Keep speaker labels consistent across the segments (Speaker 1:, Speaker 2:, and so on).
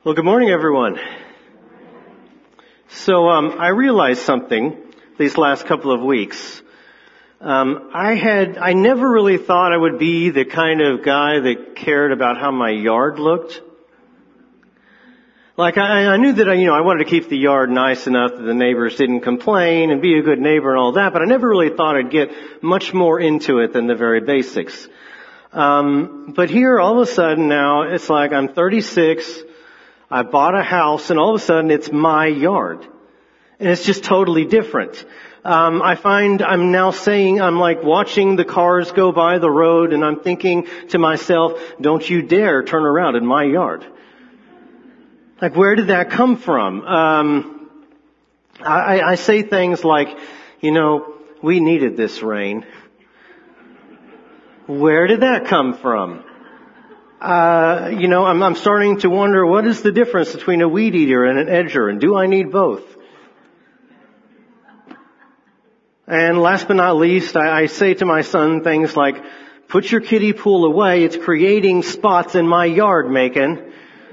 Speaker 1: Well, good morning, everyone. So, I realized something these last couple of weeks. I never really thought I would be the kind of guy that cared about how my yard looked. Like, I knew that, I wanted to keep the yard nice enough that the neighbors didn't complain and be a good neighbor and all that, but I never really thought I'd get much more into it than the very basics. But here, all of a sudden now, it's like I'm 36, I bought a house, and all of a sudden it's my yard. And it's just totally different. I find I'm now saying, I'm like watching the cars go by the road, and I'm thinking to myself, don't you dare turn around in my yard. Like, where did that come from? I say things like, we needed this rain. Where did that come from? I'm starting to wonder, what is the difference between a weed eater and an edger, and do I need both? And last but not least, I say to my son things like, put your kiddie pool away, it's creating spots in my yard, Macon.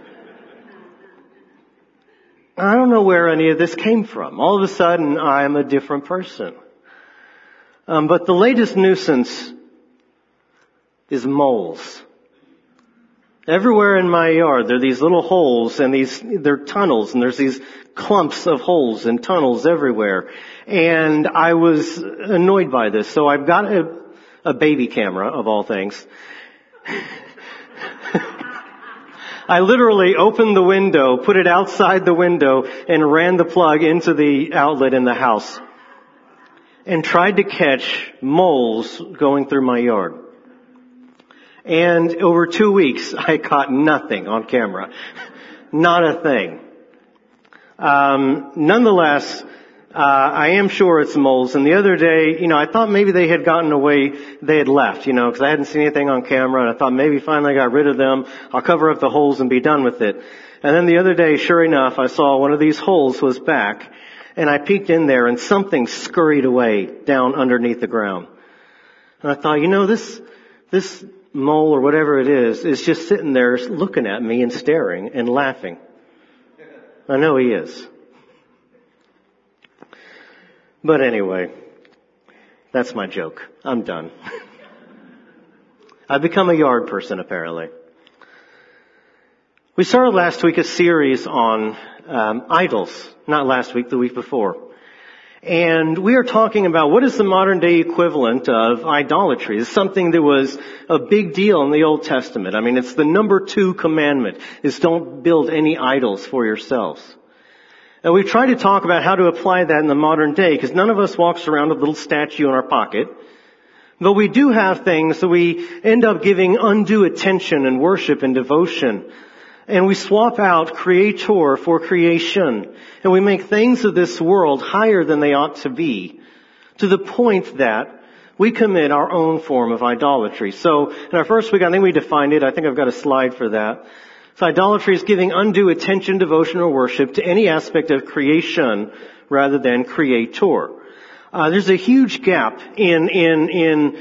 Speaker 1: I don't know where any of this came from. All of a sudden, I'm a different person. But the latest nuisance is moles. Everywhere in my yard, there are these little holes and they're tunnels, and there's these clumps of holes and tunnels everywhere. And I was annoyed by this, so I've got a baby camera, of all things. I literally opened the window, put it outside the window, and ran the plug into the outlet in the house. And tried to catch moles going through my yard. And over 2 weeks, I caught nothing on camera. Not a thing. Nonetheless, I am sure it's moles. And the other day, I thought maybe they had gotten away, they had left, because I hadn't seen anything on camera. And I thought maybe finally I got rid of them. I'll cover up the holes and be done with it. And then the other day, sure enough, I saw one of these holes was back. And I peeked in there and something scurried away down underneath the ground. And I thought, this mole or whatever it is just sitting there looking at me and staring and laughing. I know he is. But anyway, that's my joke. I'm done. I've become a yard person, apparently. We started last week a series on idols. Not last week, the week before. And we are talking about what is the modern day equivalent of idolatry. It's something that was a big deal in the Old Testament. It's the number 2 commandment, is don't build any idols for yourselves. And we've tried to talk about how to apply that in the modern day, because none of us walks around with a little statue in our pocket. But we do have things that we end up giving undue attention and worship and devotion. And we swap out creator for creation. And we make things of this world higher than they ought to be, to the point that we commit our own form of idolatry. So in our first week, I think we defined it. I think I've got a slide for that. So idolatry is giving undue attention, devotion, or worship to any aspect of creation rather than creator. There's a huge gap in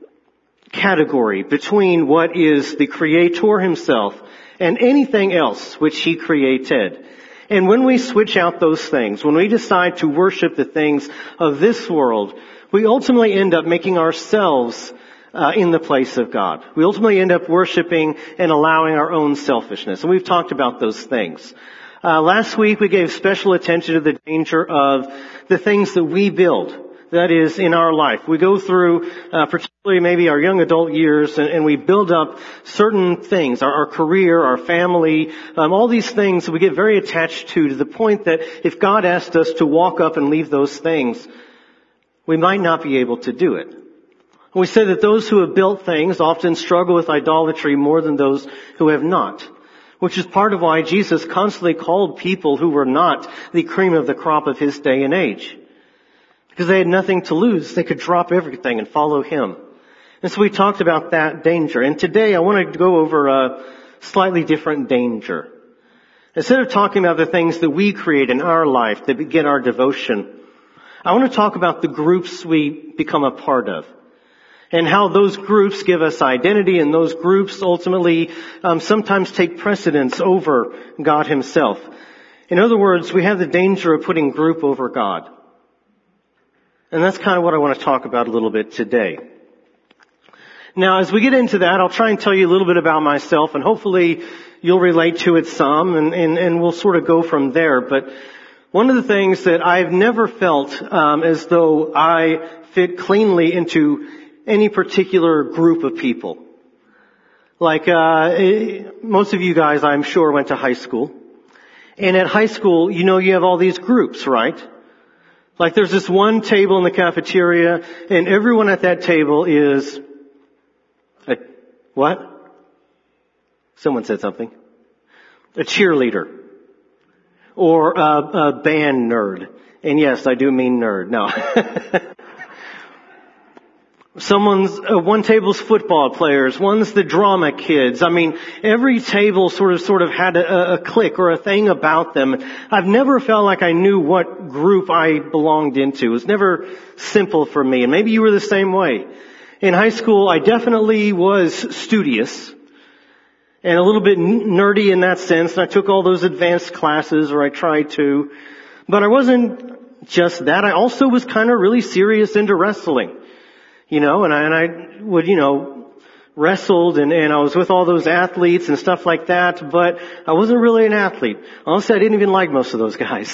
Speaker 1: category between what is the creator himself and anything else which he created. And when we switch out those things, when we decide to worship the things of this world, we ultimately end up making ourselves in the place of God. We ultimately end up worshiping and allowing our own selfishness. And we've talked about those things. Last week we gave special attention to the danger of the things that we build. That is, in our life. We go through, particularly maybe our young adult years, and we build up certain things, our career, our family, all these things that we get very attached to the point that if God asked us to walk up and leave those things, we might not be able to do it. We say that those who have built things often struggle with idolatry more than those who have not, which is part of why Jesus constantly called people who were not the cream of the crop of his day and age. Because they had nothing to lose. They could drop everything and follow him. And so we talked about that danger. And today I want to go over a slightly different danger. Instead of talking about the things that we create in our life that get our devotion, I want to talk about the groups we become a part of. and how those groups give us identity, and those groups ultimately sometimes take precedence over God Himself. In other words, we have the danger of putting group over God. And that's kind of what I want to talk about a little bit today. Now, as we get into that, I'll try and tell you a little bit about myself, and hopefully you'll relate to it some, and we'll sort of go from there. But one of the things that I've never felt as though I fit cleanly into any particular group of people. Like, most of you guys, I'm sure, went to high school. And at high school, you have all these groups, right? Like there's this one table in the cafeteria, and everyone at that table is what? Someone said something. A cheerleader. Or a band nerd. And yes, I do mean nerd. No. One table's football players, one's the drama kids. I mean, every table sort of had a clique or a thing about them. I've never felt like I knew what group I belonged into. It was never simple for me, and maybe you were the same way. In high school, I definitely was studious and a little bit nerdy in that sense, and I took all those advanced classes, or I tried to. But I wasn't just that. I also was kind of really serious into wrestling. And I would, wrestled and I was with all those athletes and stuff like that, but I wasn't really an athlete. Honestly, I didn't even like most of those guys.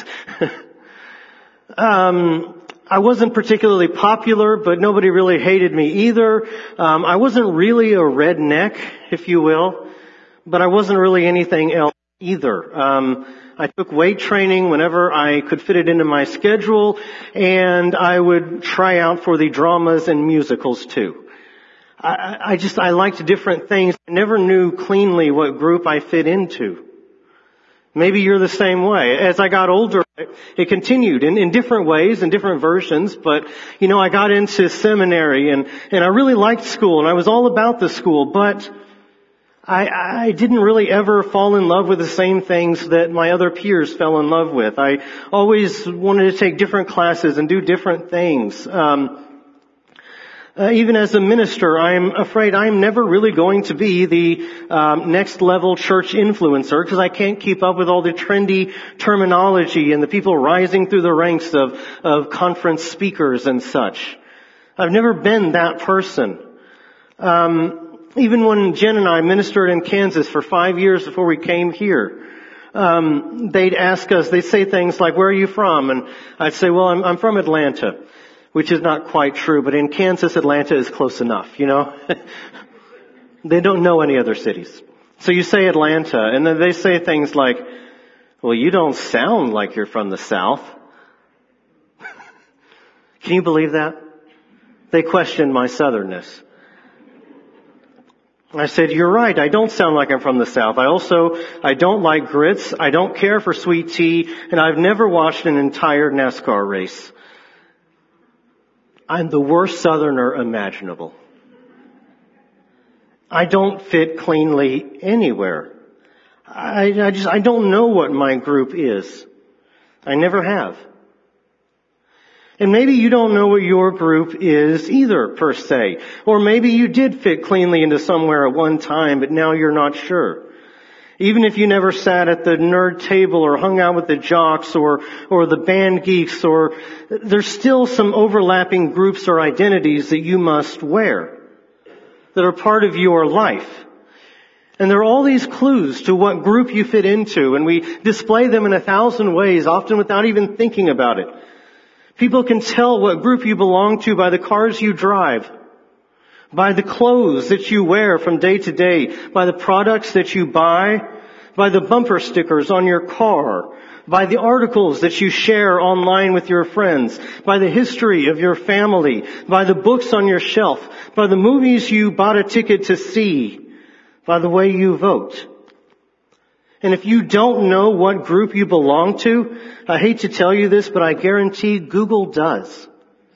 Speaker 1: I wasn't particularly popular, but nobody really hated me either. I wasn't really a redneck, if you will, but I wasn't really anything else either. I took weight training whenever I could fit it into my schedule, and I would try out for the dramas and musicals too. I liked different things. I never knew cleanly what group I fit into. Maybe you're the same way. As I got older, it continued in different ways, in different versions, but I got into seminary and I really liked school, and I was all about the school, but I didn't really ever fall in love with the same things that my other peers fell in love with. I always wanted to take different classes and do different things. Even as a minister, I'm afraid I'm never really going to be the next level church influencer, because I can't keep up with all the trendy terminology and the people rising through the ranks of conference speakers and such. I've never been that person. Even when Jen and I ministered in Kansas for 5 years before we came here, they'd ask us, they'd say things like, "Where are you from?" And I'd say, "Well, I'm from Atlanta," which is not quite true, but in Kansas, Atlanta is close enough, They don't know any other cities. So you say Atlanta, and then they say things like, "Well, you don't sound like you're from the South." Can you believe that? They questioned my southernness. I said, "You're right, I don't sound like I'm from the South. I don't like grits, I don't care for sweet tea, and I've never watched an entire NASCAR race. I'm the worst southerner imaginable. I don't fit cleanly anywhere. I don't know what my group is. I never have." And maybe you don't know what your group is either, per se. Or maybe you did fit cleanly into somewhere at one time, but now you're not sure. Even if you never sat at the nerd table or hung out with the jocks or the band geeks, or there's still some overlapping groups or identities that you must wear that are part of your life. And there are all these clues to what group you fit into, and we display them in 1,000 ways, often without even thinking about it. People can tell what group you belong to by the cars you drive, by the clothes that you wear from day to day, by the products that you buy, by the bumper stickers on your car, by the articles that you share online with your friends, by the history of your family, by the books on your shelf, by the movies you bought a ticket to see, by the way you vote. And if you don't know what group you belong to, I hate to tell you this, but I guarantee Google does.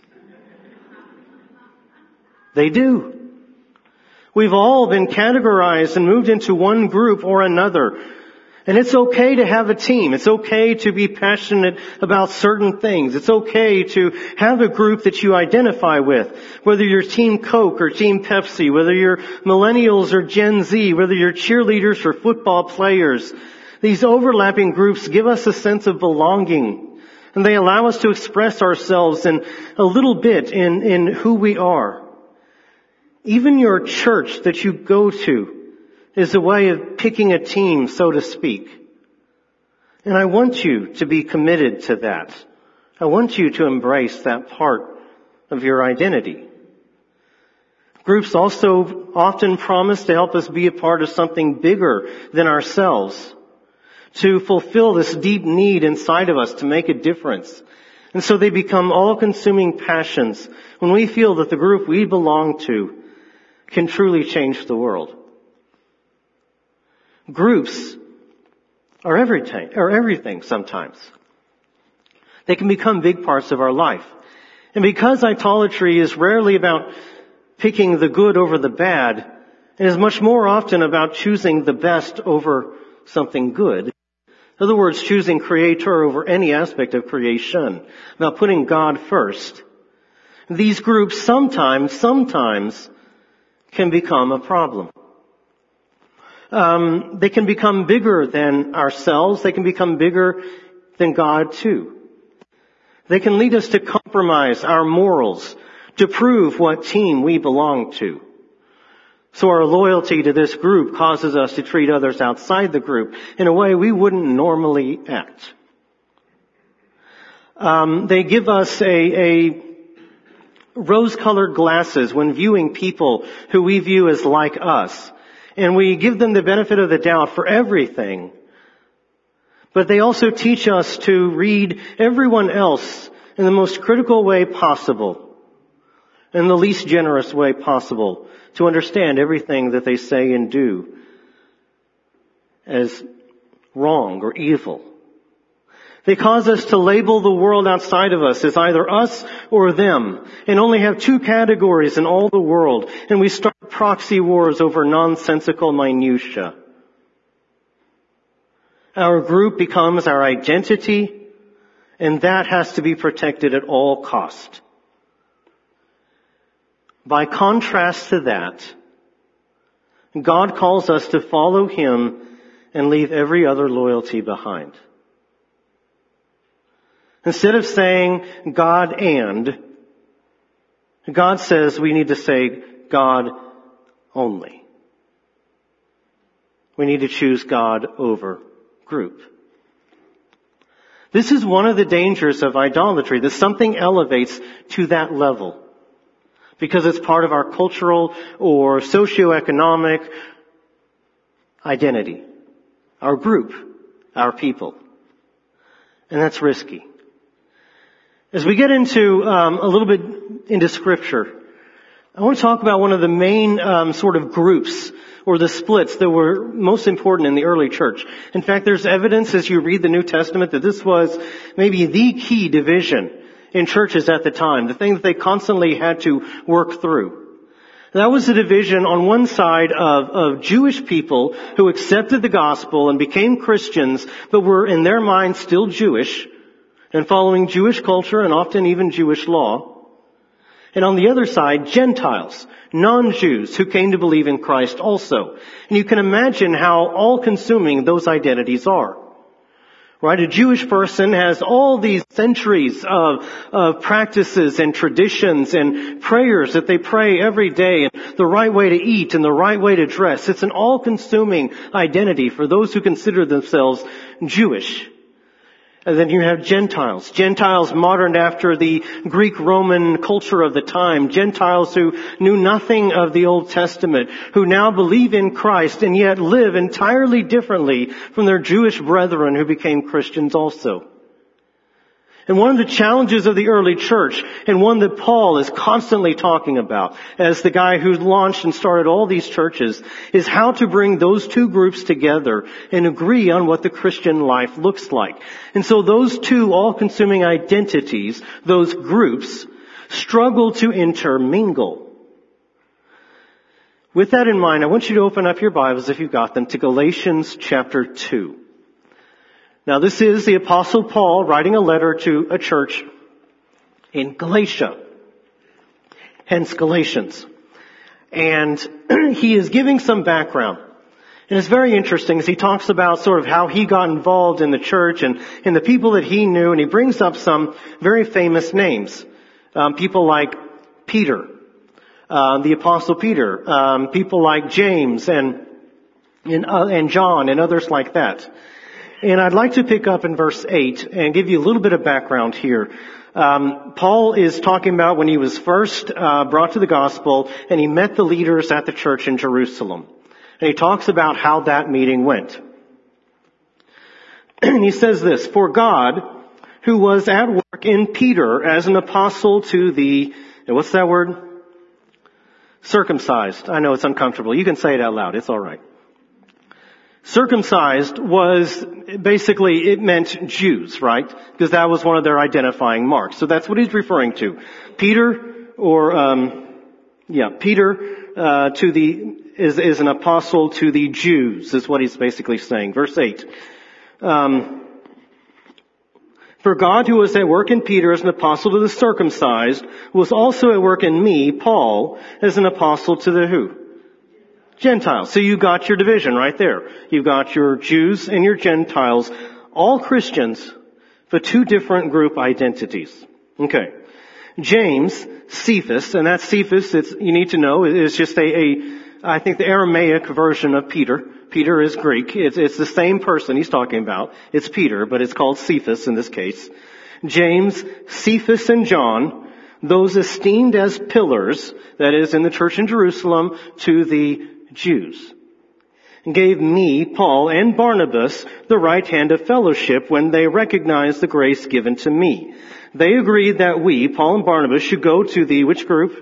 Speaker 1: They do. We've all been categorized and moved into one group or another. And it's okay to have a team. It's okay to be passionate about certain things. It's okay to have a group that you identify with. Whether you're Team Coke or Team Pepsi, whether you're millennials or Gen Z, whether you're cheerleaders or football players. These overlapping groups give us a sense of belonging. And they allow us to express ourselves in a little bit in who we are. Even your church that you go to is a way of picking a team, so to speak. And I want you to be committed to that. I want you to embrace that part of your identity. Groups also often promise to help us be a part of something bigger than ourselves, to fulfill this deep need inside of us to make a difference. And so they become all-consuming passions when we feel that the group we belong to can truly change the world. Groups are everything sometimes. They can become big parts of our life. And because idolatry is rarely about picking the good over the bad, it is much more often about choosing the best over something good. In other words, choosing Creator over any aspect of creation, about putting God first. These groups sometimes can become a problem. They can become bigger than ourselves. They can become bigger than God too. They can lead us to compromise our morals to prove what team we belong to. So our loyalty to this group causes us to treat others outside the group in a way we wouldn't normally act. They give us a rose-colored glasses when viewing people who we view as like us. And we give them the benefit of the doubt for everything. But they also teach us to read everyone else in the most critical way possible, in the least generous way possible, to understand everything that they say and do as wrong or evil. They cause us to label the world outside of us as either us or them, and only have two categories in all the world, and we start proxy wars over nonsensical minutia. Our group becomes our identity, and that has to be protected at all cost. By contrast to that, God calls us to follow Him and leave every other loyalty behind. Instead of saying God says we need to say God only. We need to choose God over group. This is one of the dangers of idolatry, that something elevates to that level because it's part of our cultural or socioeconomic identity, our group, our people. And that's risky. As we get into a little bit into Scripture, I want to talk about one of the main sort of groups or the splits that were most important in the early church. In fact, there's evidence as you read the New Testament that this was maybe the key division in churches at the time, the thing that they constantly had to work through. That was the division on one side of Jewish people who accepted the gospel and became Christians, but were in their minds still Jewish, and following Jewish culture and often even Jewish law. And on the other side, Gentiles, non-Jews who came to believe in Christ also. And you can imagine how all-consuming those identities are. Right? A Jewish person has all these centuries of practices and traditions and prayers that they pray every day, and the right way to eat and the right way to dress. It's an all-consuming identity for those who consider themselves Jewish. And then you have Gentiles moderned after the Greek-Roman culture of the time. Gentiles who knew nothing of the Old Testament, who now believe in Christ and yet live entirely differently from their Jewish brethren who became Christians also. And one of the challenges of the early church, and one that Paul is constantly talking about as the guy who launched and started all these churches, is how to bring those two groups together and agree on what the Christian life looks like. And so those two all-consuming identities, those groups, struggle to intermingle. With that in mind, I want you to open up your Bibles, if you've got them, to Galatians chapter 2. Now this is the Apostle Paul writing a letter to a church in Galatia, hence Galatians. And he is giving some background. And it's very interesting as he talks about sort of how he got involved in the church and the people that he knew, and he brings up some very famous names. People like Peter, the Apostle Peter, people like James and John and others like that. And I'd like to pick up in verse 8 and give you a little bit of background here. Paul is talking about when he was first brought to the gospel and he met the leaders at the church in Jerusalem. And he talks about how that meeting went. And he says this, "For God, who was at work in Peter as an apostle to the," and what's that word? Circumcised. I know it's uncomfortable. You can say it out loud. It's all right. Circumcised was basically, it meant Jews, right? Because that was one of their identifying marks. So that's what he's referring to. Peter, Peter is an apostle to the Jews, is what he's basically saying. Verse 8. "For God, who was at work in Peter as an apostle to the circumcised, was also at work in me, Paul, as an apostle to the who? Gentiles." So you got your division right there. You've got your Jews and your Gentiles, all Christians, but two different group identities. Okay. James, Cephas, and that Cephas, you need to know, is just I think the Aramaic version of Peter. Peter is Greek. It's the same person he's talking about. It's Peter, but it's called Cephas in this case. James, Cephas, and John, those esteemed as pillars, that is in the church in Jerusalem, to the Jews, and gave me, Paul, and Barnabas the right hand of fellowship when they recognized the grace given to me. They agreed that we, Paul and Barnabas, should go to the, which group?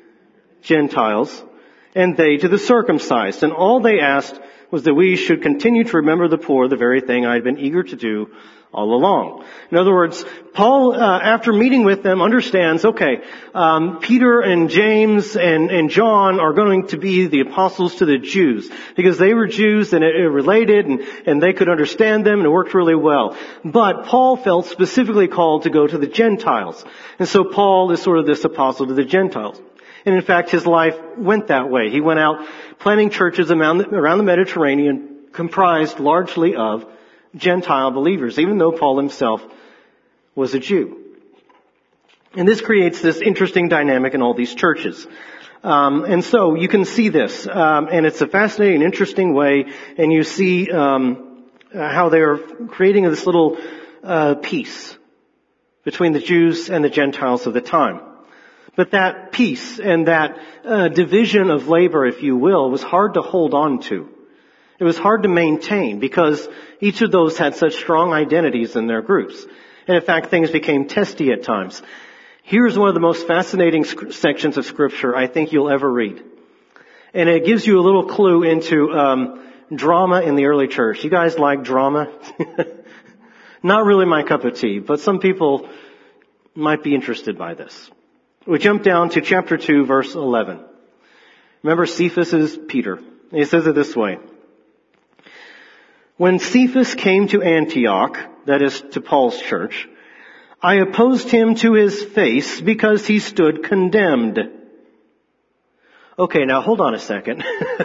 Speaker 1: Gentiles, and they to the circumcised. And all they asked was that we should continue to remember the poor, the very thing I had been eager to do all along. In other words, Paul, after meeting with them, understands, okay, Peter and James and John are going to be the apostles to the Jews because they were Jews and it related and they could understand them and it worked really well. But Paul felt specifically called to go to the Gentiles. And so Paul is sort of this apostle to the Gentiles. And in fact, his life went that way. He went out planting churches around the Mediterranean, comprised largely of Gentile believers, even though Paul himself was a Jew. And this creates this interesting dynamic in all these churches. And so you can see this, and it's a fascinating, interesting way, and you see how they're creating this little peace between the Jews and the Gentiles of the time. But that peace and that division of labor, if you will, was hard to hold on to. It was hard to maintain because each of those had such strong identities in their groups. And in fact, things became testy at times. Here's one of the most fascinating sections of Scripture I think you'll ever read. And it gives you a little clue into drama in the early church. You guys like drama? Not really my cup of tea, but some people might be interested by this. We jump down to chapter 2, verse 11. Remember, Cephas is Peter. He says it this way. "When Cephas came to Antioch," that is to Paul's church, "I opposed him to his face because he stood condemned." Okay, now hold on a second.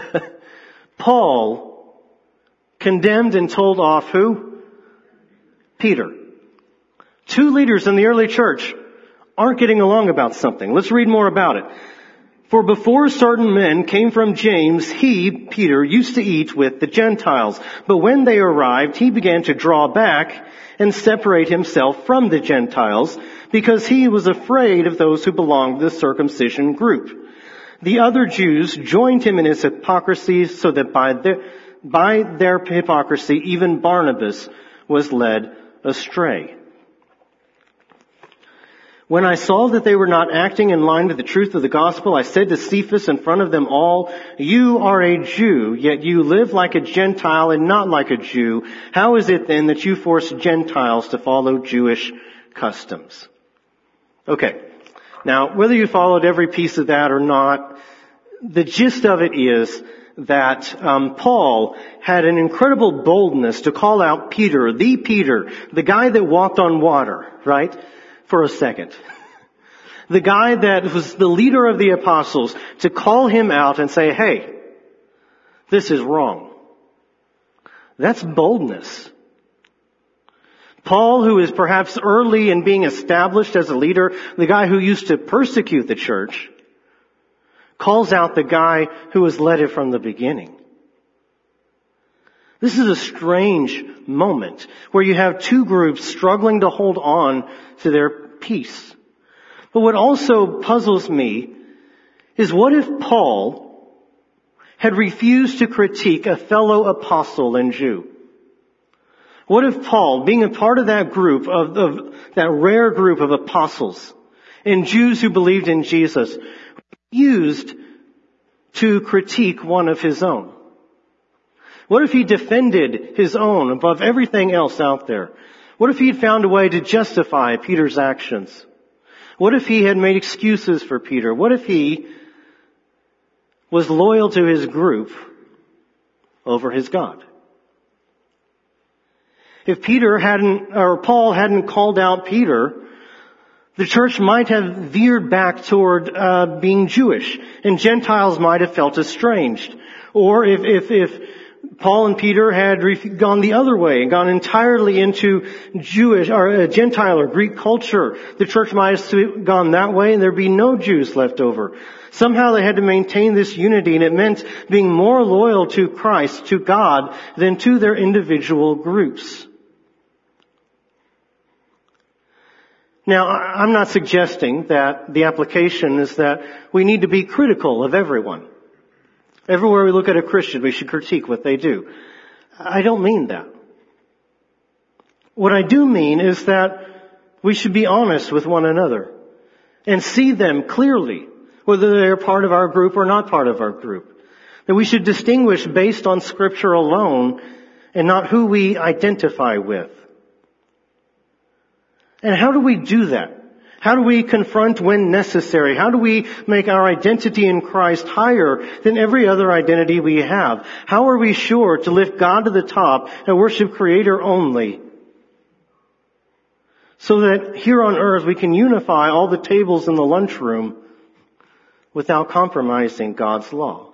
Speaker 1: Paul condemned and told off who? Peter. Two leaders in the early church aren't getting along about something. Let's read more about it. "For before certain men came from James, he, Peter, used to eat with the Gentiles. But when they arrived, he began to draw back and separate himself from the Gentiles because he was afraid of those who belonged to the circumcision group. The other Jews joined him in his hypocrisy so that by their hypocrisy, even Barnabas was led astray. When I saw that they were not acting in line with the truth of the gospel, I said to Cephas in front of them all, 'You are a Jew, yet you live like a Gentile and not like a Jew. How is it then that you force Gentiles to follow Jewish customs?'" Okay. Now, whether you followed every piece of that or not, the gist of it is that Paul had an incredible boldness to call out Peter, the guy that walked on water, right? For a second. The guy that was the leader of the apostles, to call him out and say, hey, this is wrong. That's boldness. Paul, who is perhaps early in being established as a leader, the guy who used to persecute the church, calls out the guy who has led it from the beginning. This is a strange moment where you have two groups struggling to hold on to their peace. But what also puzzles me is, what if Paul had refused to critique a fellow apostle and Jew? What if Paul, being a part of that group, of that rare group of apostles and Jews who believed in Jesus, refused to critique one of his own? What if he defended his own above everything else out there? What if he had found a way to justify Peter's actions? What if he had made excuses for Peter? What if he was loyal to his group over his God? If Paul hadn't called out Peter, the church might have veered back toward being Jewish, and Gentiles might have felt estranged. Or if Paul and Peter had gone the other way and gone entirely into Jewish or Gentile or Greek culture, the church might have gone that way and there'd be no Jews left over. Somehow they had to maintain this unity, and it meant being more loyal to Christ, to God, than to their individual groups. Now, I'm not suggesting that the application is that we need to be critical of everyone. Everywhere we look at a Christian, we should critique what they do. I don't mean that. What I do mean is that we should be honest with one another and see them clearly, whether they're part of our group or not part of our group. That we should distinguish based on Scripture alone and not who we identify with. And how do we do that? How do we confront when necessary? How do we make our identity in Christ higher than every other identity we have? How are we sure to lift God to the top and worship Creator only? So that here on earth we can unify all the tables in the lunchroom without compromising God's law.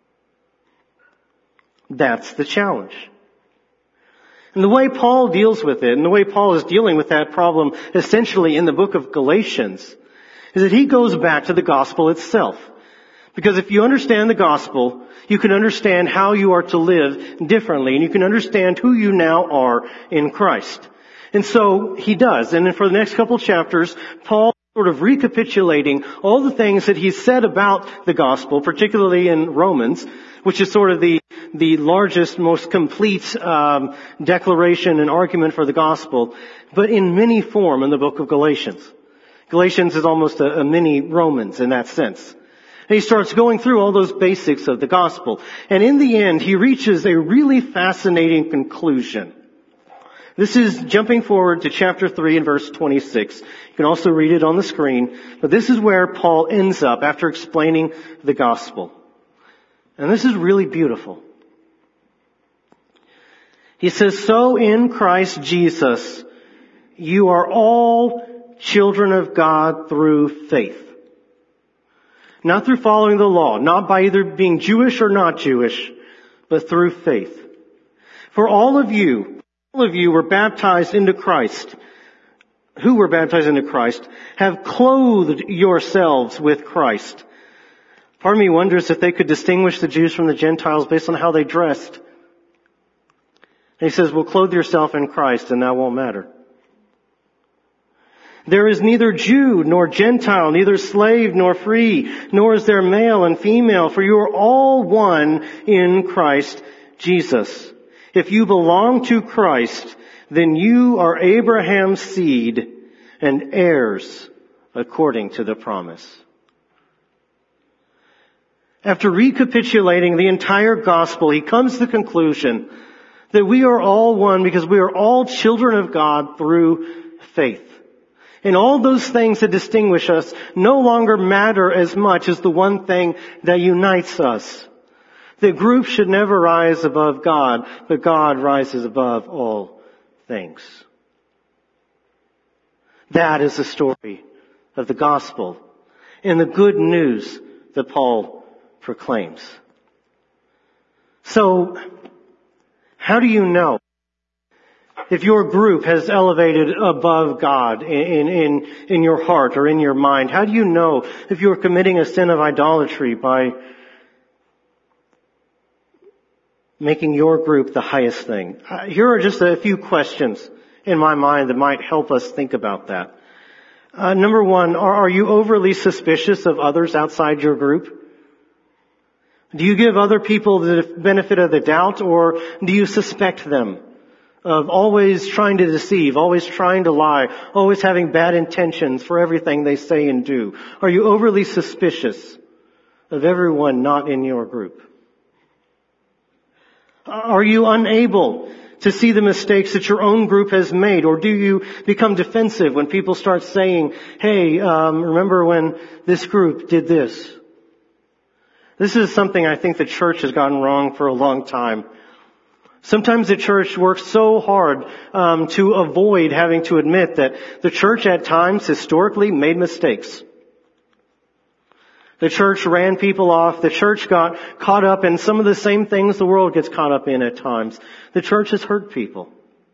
Speaker 1: That's the challenge. And the way Paul deals with it, and the way Paul is dealing with that problem essentially in the book of Galatians, is that he goes back to the gospel itself. Because if you understand the gospel, you can understand how you are to live differently, and you can understand who you now are in Christ. And so he does. And then for the next couple chapters, Paul sort of recapitulating all the things that he said about the gospel, particularly in Romans, which is sort of the largest, most complete declaration and argument for the gospel, but in mini form in the book of Galatians. Galatians is almost a mini Romans in that sense. And he starts going through all those basics of the gospel. And in the end, he reaches a really fascinating conclusion. This is jumping forward to chapter 3 and verse 26. You can also read it on the screen. But this is where Paul ends up after explaining the gospel. And this is really beautiful. He says, "So in Christ Jesus, you are all children of God through faith." Not through following the law, not by either being Jewish or not Jewish, but through faith. For all of you were baptized into Christ, who were baptized into Christ, have clothed yourselves with Christ. Part of me wonders if they could distinguish the Jews from the Gentiles based on how they dressed. And he says, well, clothe yourself in Christ and that won't matter. There is neither Jew nor Gentile, neither slave nor free, nor is there male and female, for you are all one in Christ Jesus. If you belong to Christ, then you are Abraham's seed and heirs according to the promise. After recapitulating the entire gospel, he comes to the conclusion that we are all one because we are all children of God through faith. And all those things that distinguish us no longer matter as much as the one thing that unites us. The group should never rise above God, but God rises above all things. That is the story of the gospel and the good news that Paul proclaims. So, how do you know if your group has elevated above God in your heart or in your mind? How do you know if you are committing a sin of idolatry by making your group the highest thing? Here are just a few questions in my mind that might help us think about that. Number one, are you overly suspicious of others outside your group? Do you give other people the benefit of the doubt, or do you suspect them of always trying to deceive, always trying to lie, always having bad intentions for everything they say and do? Are you overly suspicious of everyone not in your group? Are you unable to see the mistakes that your own group has made? Or do you become defensive when people start saying, hey, remember when this group did this? This is something I think the church has gotten wrong for a long time. Sometimes the church works so hard to avoid having to admit that the church at times historically made mistakes. The church ran people off. The church got caught up in some of the same things the world gets caught up in at times. The church has hurt people.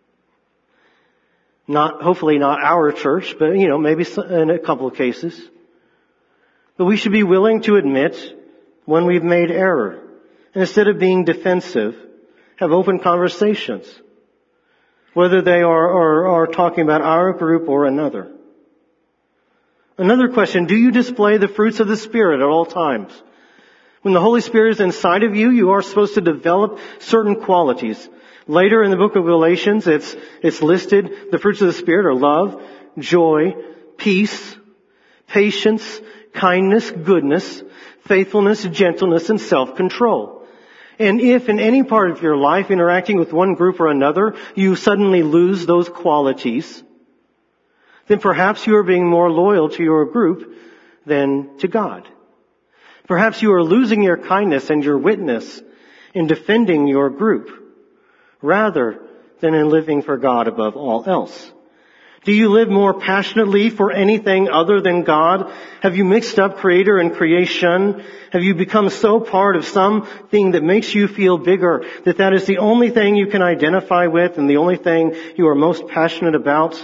Speaker 1: Hopefully not our church, but maybe in a couple of cases. But we should be willing to admit when we've made error. And instead of being defensive, have open conversations. Whether they are talking about our group or another. Another question, do you display the fruits of the Spirit at all times? When the Holy Spirit is inside of you, you are supposed to develop certain qualities. Later in the book of Galatians, it's listed, the fruits of the Spirit are love, joy, peace, patience, kindness, goodness, faithfulness, gentleness, and self-control. And if in any part of your life, interacting with one group or another, you suddenly lose those qualities, then perhaps you are being more loyal to your group than to God. Perhaps you are losing your kindness and your witness in defending your group rather than in living for God above all else. Do you live more passionately for anything other than God? Have you mixed up Creator and creation? Have you become so part of something that makes you feel bigger that is the only thing you can identify with and the only thing you are most passionate about?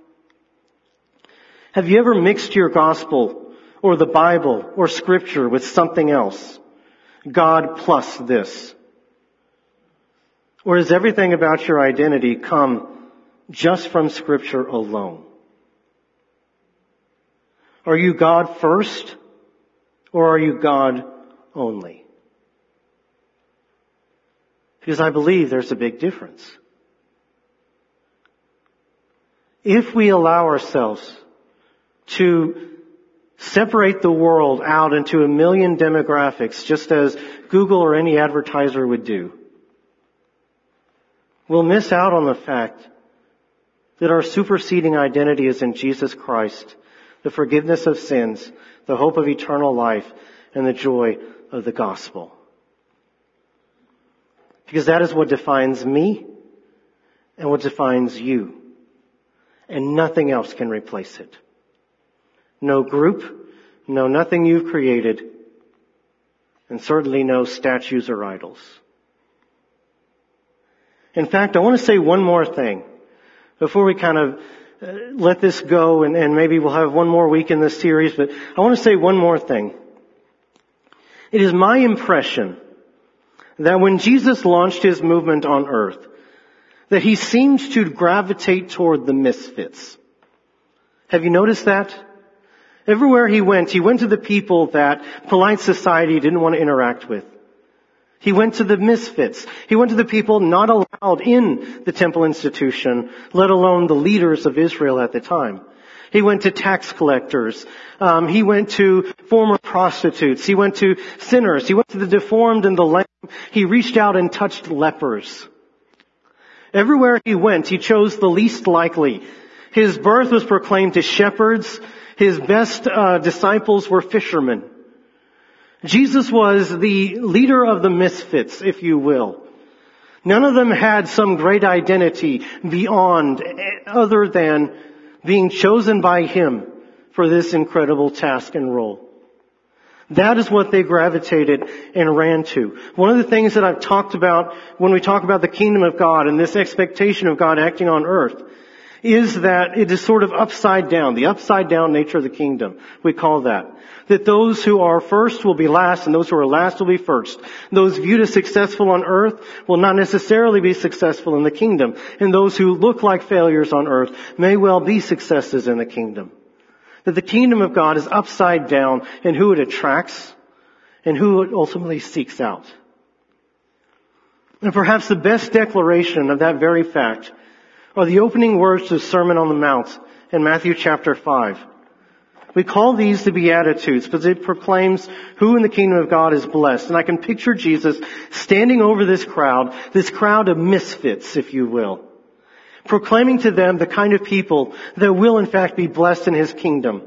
Speaker 1: Have you ever mixed your gospel or the Bible or Scripture with something else? God plus this. Or does everything about your identity come just from Scripture alone? Are you God first, or are you God only? Because I believe there's a big difference. If we allow ourselves to separate the world out into a million demographics, just as Google or any advertiser would do, we'll miss out on the fact that our superseding identity is in Jesus Christ, the forgiveness of sins, the hope of eternal life, and the joy of the gospel. Because that is what defines me and what defines you. And nothing else can replace it. No group, no nothing you've created, and certainly no statues or idols. In fact, I want to say one more thing before we kind of let this go, and maybe we'll have one more week in this series, but I want to say one more thing. It is my impression that when Jesus launched his movement on earth, that he seemed to gravitate toward the misfits. Have you noticed that? Everywhere he went to the people that polite society didn't want to interact with. He went to the misfits. He went to the people not allowed in the temple institution, let alone the leaders of Israel at the time. He went to tax collectors. He went to former prostitutes. He went to sinners. He went to the deformed and the lame. He reached out and touched lepers. Everywhere he went, he chose the least likely. His birth was proclaimed to shepherds. His best disciples were fishermen. Jesus was the leader of the misfits, if you will. None of them had some great identity beyond, other than being chosen by Him for this incredible task and role. That is what they gravitated and ran to. One of the things that I've talked about when we talk about the kingdom of God and this expectation of God acting on earth is that it is sort of upside down, the upside down nature of the kingdom. We call that. That those who are first will be last and those who are last will be first. Those viewed as successful on earth will not necessarily be successful in the kingdom. And those who look like failures on earth may well be successes in the kingdom. That the kingdom of God is upside down in who it attracts and who it ultimately seeks out. And perhaps the best declaration of that very fact are the opening words to the Sermon on the Mount in Matthew chapter 5. We call these the Beatitudes because it proclaims who in the kingdom of God is blessed. And I can picture Jesus standing over this crowd of misfits, if you will, proclaiming to them the kind of people that will in fact be blessed in His kingdom.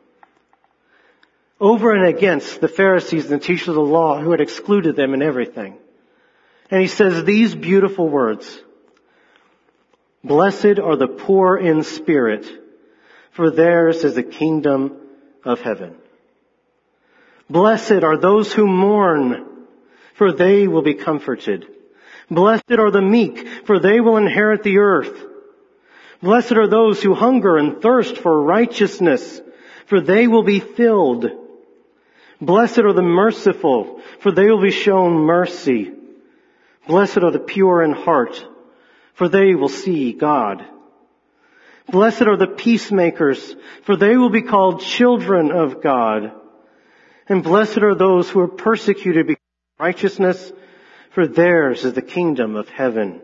Speaker 1: Over and against the Pharisees and the teachers of the law who had excluded them in everything. And He says these beautiful words, "Blessed are the poor in spirit, for theirs is the kingdom of heaven. Blessed are those who mourn, for they will be comforted. Blessed are the meek, for they will inherit the earth. Blessed are those who hunger and thirst for righteousness, for they will be filled. Blessed are the merciful, for they will be shown mercy. Blessed are the pure in heart, for they will see God. Blessed are the peacemakers, for they will be called children of God. And blessed are those who are persecuted because of righteousness, for theirs is the kingdom of heaven.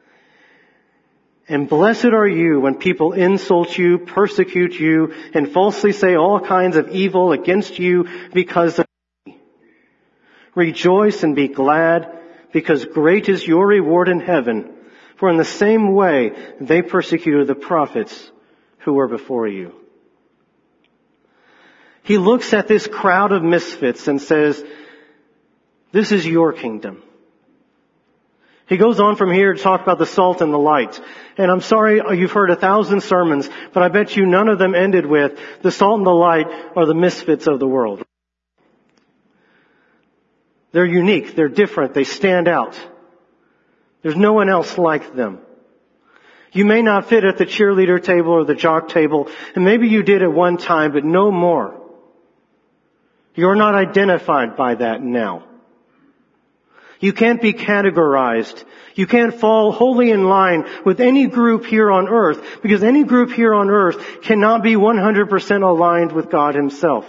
Speaker 1: And blessed are you when people insult you, persecute you, and falsely say all kinds of evil against you because of me. Rejoice and be glad, because great is your reward in heaven. For in the same way they persecuted the prophets who were before you." He looks at this crowd of misfits and says, this is your kingdom. He goes on from here to talk about the salt and the light. And I'm sorry you've heard 1,000 sermons, but I bet you none of them ended with the salt and the light are the misfits of the world. They're unique. They're different. They stand out. There's no one else like them. You may not fit at the cheerleader table or the jock table, and maybe you did at one time, but no more. You're not identified by that now. You can't be categorized. You can't fall wholly in line with any group here on earth, because any group here on earth cannot be 100% aligned with God Himself.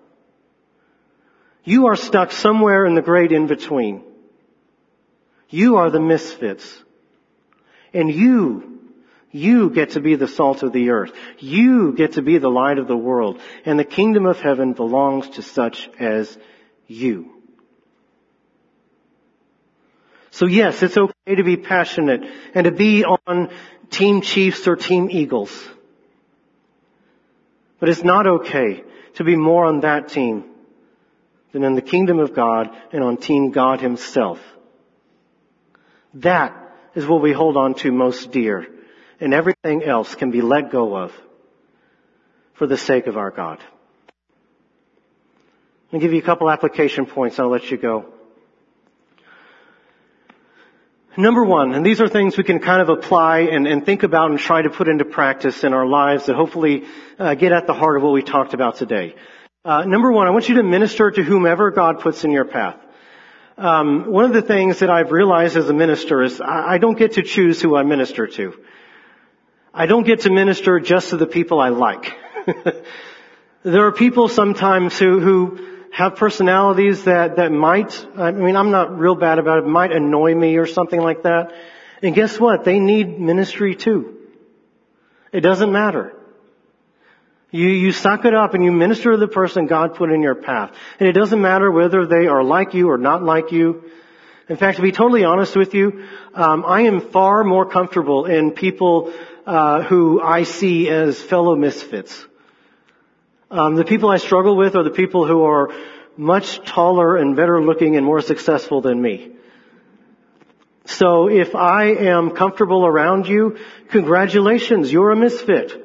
Speaker 1: You are stuck somewhere in the great in-between. You are the misfits. And you get to be the salt of the earth. You get to be the light of the world. And the kingdom of heaven belongs to such as you. So yes, it's okay to be passionate and to be on Team Chiefs or Team Eagles. But it's not okay to be more on that team than in the kingdom of God and on Team God Himself. That is what we hold on to most dear, and everything else can be let go of for the sake of our God. I'll give you a couple application points and I'll let you go. Number one, and these are things we can kind of apply and think about and try to put into practice in our lives that hopefully get at the heart of what we talked about today. Number one, I want you to minister to whomever God puts in your path. One of the things that I've realized as a minister is I don't get to choose who I minister to. I don't get to minister just to the people I like. There are people sometimes who have personalities that might, I'm not real bad about it, might annoy me or something like that. And guess what? They need ministry too. It doesn't matter. You suck it up and you minister to the person God put in your path. And it doesn't matter whether they are like you or not like you. In fact, to be totally honest with you, I am far more comfortable in people who I see as fellow misfits. The people I struggle with are the people who are much taller and better looking and more successful than me. So if I am comfortable around you, congratulations, you're a misfit.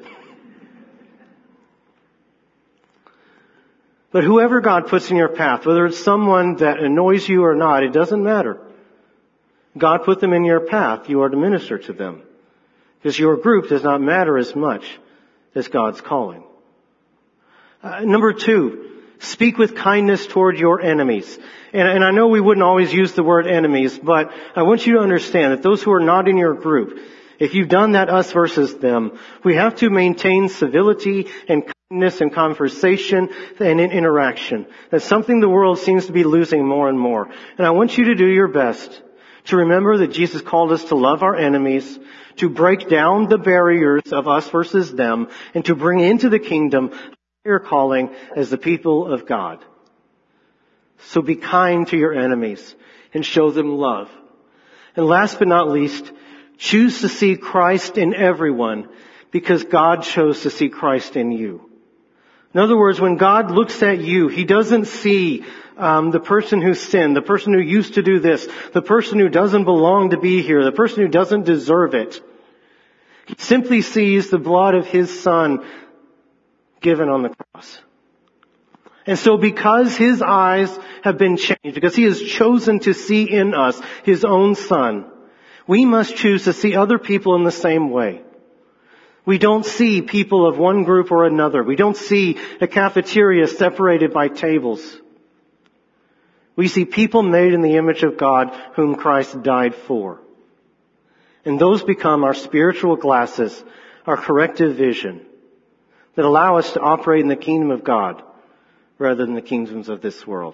Speaker 1: But whoever God puts in your path, whether it's someone that annoys you or not, it doesn't matter. God put them in your path. You are to minister to them. Because your group does not matter as much as God's calling. Number 2, speak with kindness toward your enemies. And I know we wouldn't always use the word enemies, but I want you to understand that those who are not in your group, if you've done that us versus them, we have to maintain civility and kindness and conversation and in interaction. That's something the world seems to be losing more and more. And I want you to do your best to remember that Jesus called us to love our enemies, to break down the barriers of us versus them, and to bring into the kingdom your calling as the people of God. So be kind to your enemies and show them love. And last but not least, choose to see Christ in everyone because God chose to see Christ in you. In other words, when God looks at you, He doesn't see the person who sinned, the person who used to do this, the person who doesn't belong to be here, the person who doesn't deserve it. He simply sees the blood of His Son given on the cross. And so because His eyes have been changed, because He has chosen to see in us His own Son, we must choose to see other people in the same way. We don't see people of one group or another. We don't see a cafeteria separated by tables. We see people made in the image of God whom Christ died for. And those become our spiritual glasses, our corrective vision that allow us to operate in the kingdom of God rather than the kingdoms of this world.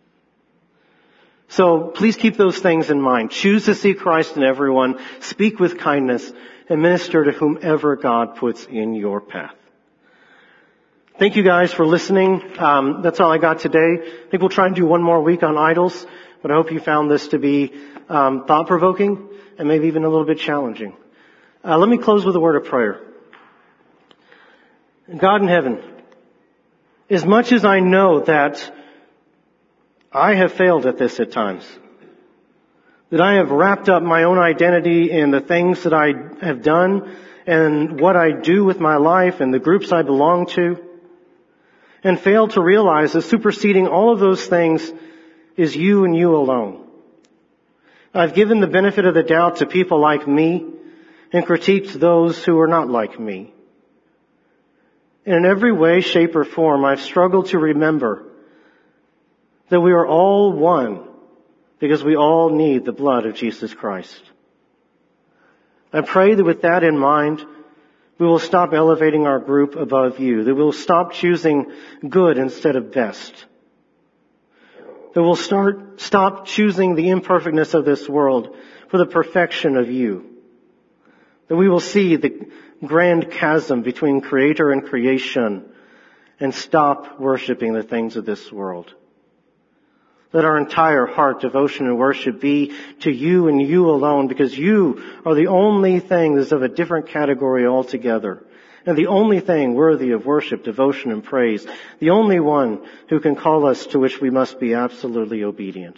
Speaker 1: So please keep those things in mind. Choose to see Christ in everyone, speak with kindness, and minister to whomever God puts in your path. Thank you guys for listening. That's all I got today. I think we'll try and do one more week on idols, but I hope you found this to be thought-provoking and maybe even a little bit challenging. Let me close with a word of prayer. God in heaven, as much as I know that I have failed at this at times, that I have wrapped up my own identity in the things that I have done and what I do with my life and the groups I belong to, and failed to realize that superseding all of those things is you and you alone. I've given the benefit of the doubt to people like me and critiqued those who are not like me. And in every way, shape, or form, I've struggled to remember that we are all one because we all need the blood of Jesus Christ. I pray that with that in mind, we will stop elevating our group above you, that we will stop choosing good instead of best, that we'll stop choosing the imperfectness of this world for the perfection of you, that we will see the grand chasm between Creator and creation and stop worshiping the things of this world. Let our entire heart, devotion, and worship be to you and you alone, because you are the only thing that's of a different category altogether, and the only thing worthy of worship, devotion, and praise, the only one who can call us to which we must be absolutely obedient.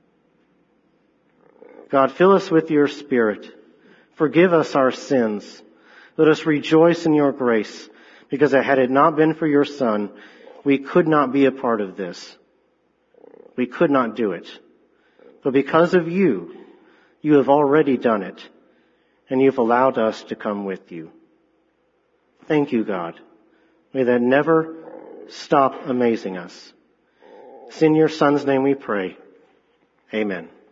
Speaker 1: God, fill us with your Spirit. Forgive us our sins. Let us rejoice in your grace, because had it not been for your Son, we could not be a part of this. We could not do it. But because of you, you have already done it, and you've allowed us to come with you. Thank you, God. May that never stop amazing us. It's in your Son's name we pray. Amen.